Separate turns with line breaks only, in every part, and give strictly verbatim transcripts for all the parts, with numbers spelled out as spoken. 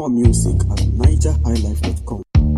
More music at niger high life dot com.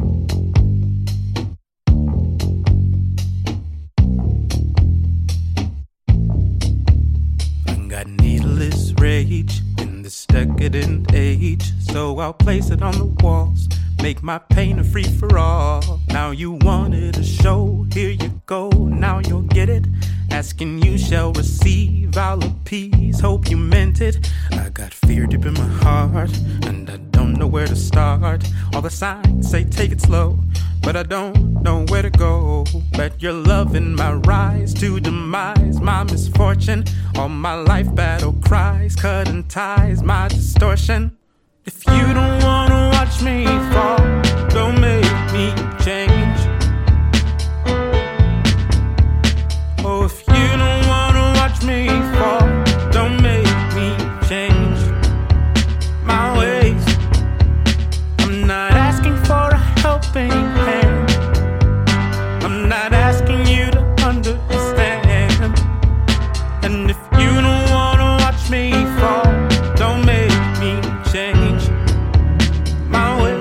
I got needless rage in this decadent age, so I'll place it on the walls, make my pain a free for all. Now you wanted a show, here you go, now you'll get it. Asking you shall receive, I'll appease, hope you meant it. I got fear deep in my heart, and I don't know where to start. All the signs say take it slow, but I don't know where to go. Bet your love in my rise to demise, my misfortune. All my life battle cries, cutting ties, my distortion. If you don't wanna watch me fall, don't make me change. Oh, if you don't wanna watch me fall, don't make me change my ways. I'm not asking for a helping hand, I'm not asking you to understand. And if you don't wanna watch me fall, don't make me change my ways.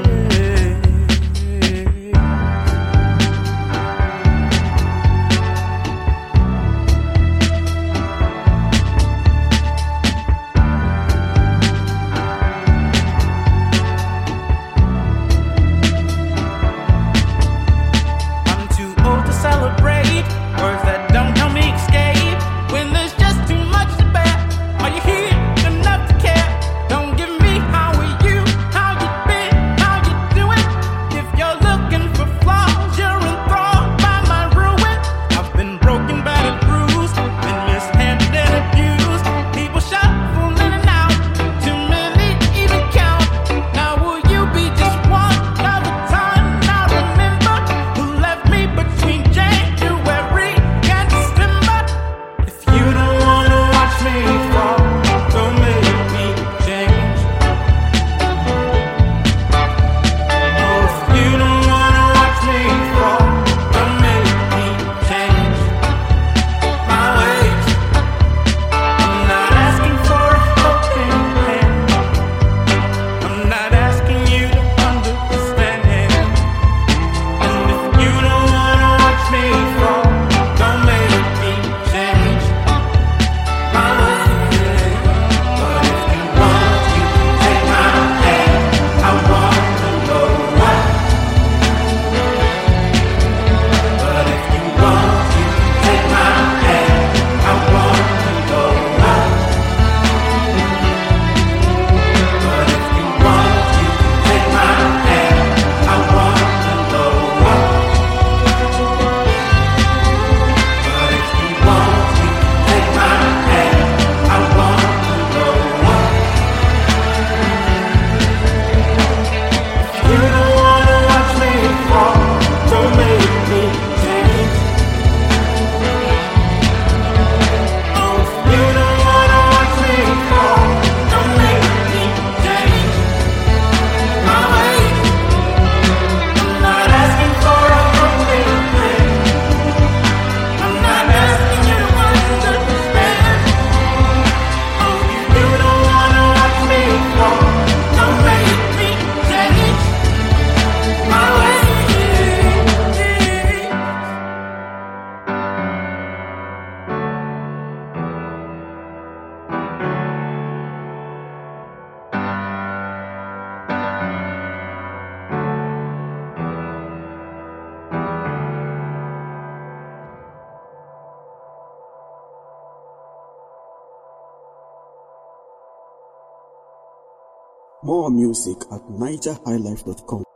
I'm too old to celebrate words that don't help me escape. When there's just too much to bear, are you here enough to care? Don't give me how are you, how you been, how you doing. If you're looking for flaws, you're enthralled by my ruin. I've been broken, battered, bruised, been mishandled and abused. People shuffle in and out, too many to even count. Now will you be just one other time? Now remember who left me between January and December. If you don't wanna watch me fall, don't make me change. Oh, if you don't wanna watch me fall, don't make me change my ways. I'm not asking for a helping hand, I'm not asking you to understand. And if you don't wanna watch me fall, don't make me change my ways. But if you want, you can take my hand. I want to know why. But if you want, you can take my hand. I want to know why. But if you want, you can take my hand. I want to know why. But if you want, you can take my hand. I want to know why. You don't wanna watch me fall, don't make me change. Oh, if you don't wanna watch me fall, don't make me change my ways. I'm not asking for a helping hand, I'm not asking you to understand. Oh, if you don't wanna watch me fall, don't make me change my ways.
More music at niger high life dot com.